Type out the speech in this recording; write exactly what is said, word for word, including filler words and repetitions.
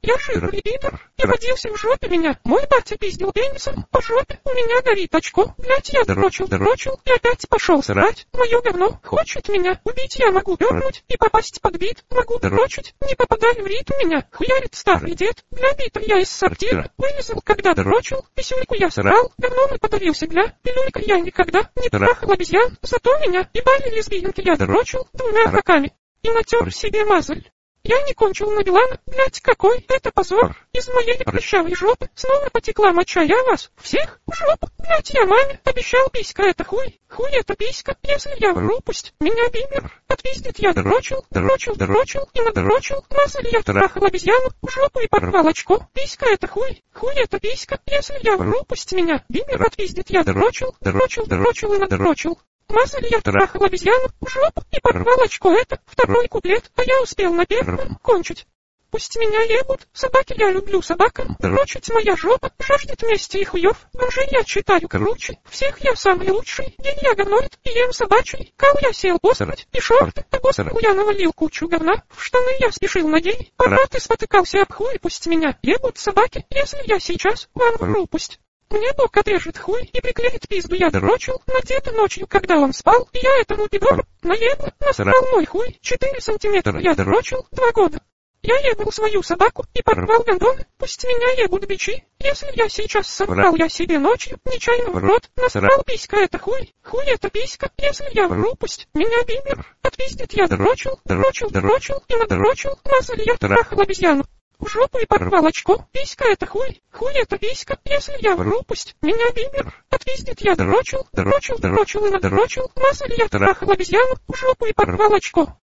я жирный пидор, и родился в жопе меня, мой батя пиздил пенисом, по жопе, у меня горит очко, блять, я дрочил, дрочил, и опять пошел срать, мое говно, хочет меня, убить я могу пернуть, и попасть под бит, могу дрочить, не попадая в ритм меня, хуярит старый дед, бля, битер я из сортира, вылезал, когда дрочил, писюльку я срал, говном и подавился, бля, пилюлька я никогда не трахал обезьян, зато меня ебали лесбиянки, я дрочил двумя руками, и натер себе мазаль. Я не кончил на Билана, блять, какой это позор. Из моей прыщавой жопы снова потекла моча, я вас всех в жопу, блять, я маме обещал, писька это хуй, хуй это писька, если я вру, пусть меня бимер отпиздит, я дрочил, дрочил, дрочил и надрочил, мазаль я трахал обезьяну в жопу и порвал очко, писька это хуй, хуй это писька, если я вру, пусть меня бимер отпиздит, я дрочил, дрочил, дрочил и надрочил. Мазаль я трахал обезьяну в жопу и порвал очко, это второй куплет, а я успел на первом кончить. Пусть меня ебут, собаки я люблю собакам, дрочить моя жопа, жаждет мести и хуев, уже я читаю круче, всех я самый лучший, день я говноид и ем собачий, кал я сел посрать, и шорты, а босру я навалил кучу говна, в штаны я спешил надеть, пора ты спотыкался об хуй, пусть меня ебут собаки, если я сейчас вам вру, пусть. Мне Бог отрежет хуй и приклеит пизду, я дрочил на деда ночью, когда он спал, и я этому пидору наебал, насрал мой хуй, четыре сантиметра я дрочил два года. Я ебал свою собаку и порвал гондон, пусть меня ебут бичи, если я сейчас соврал я себе ночью, нечаянно в рот, насрал писька это хуй, хуй это писька, если я вру, пусть меня бимер отпиздит, я дрочил, дрочил, дрочил и надрочил, мазаль я трахал обезьяну. В жопу и порвал очко, писька это хуй, хуй это писька, если я вру, пусть меня бимер отпиздит, я дрочил, дрочил, дрочил и надрочил, мазаль я трахал обезьяну, в жопу и порвал очко.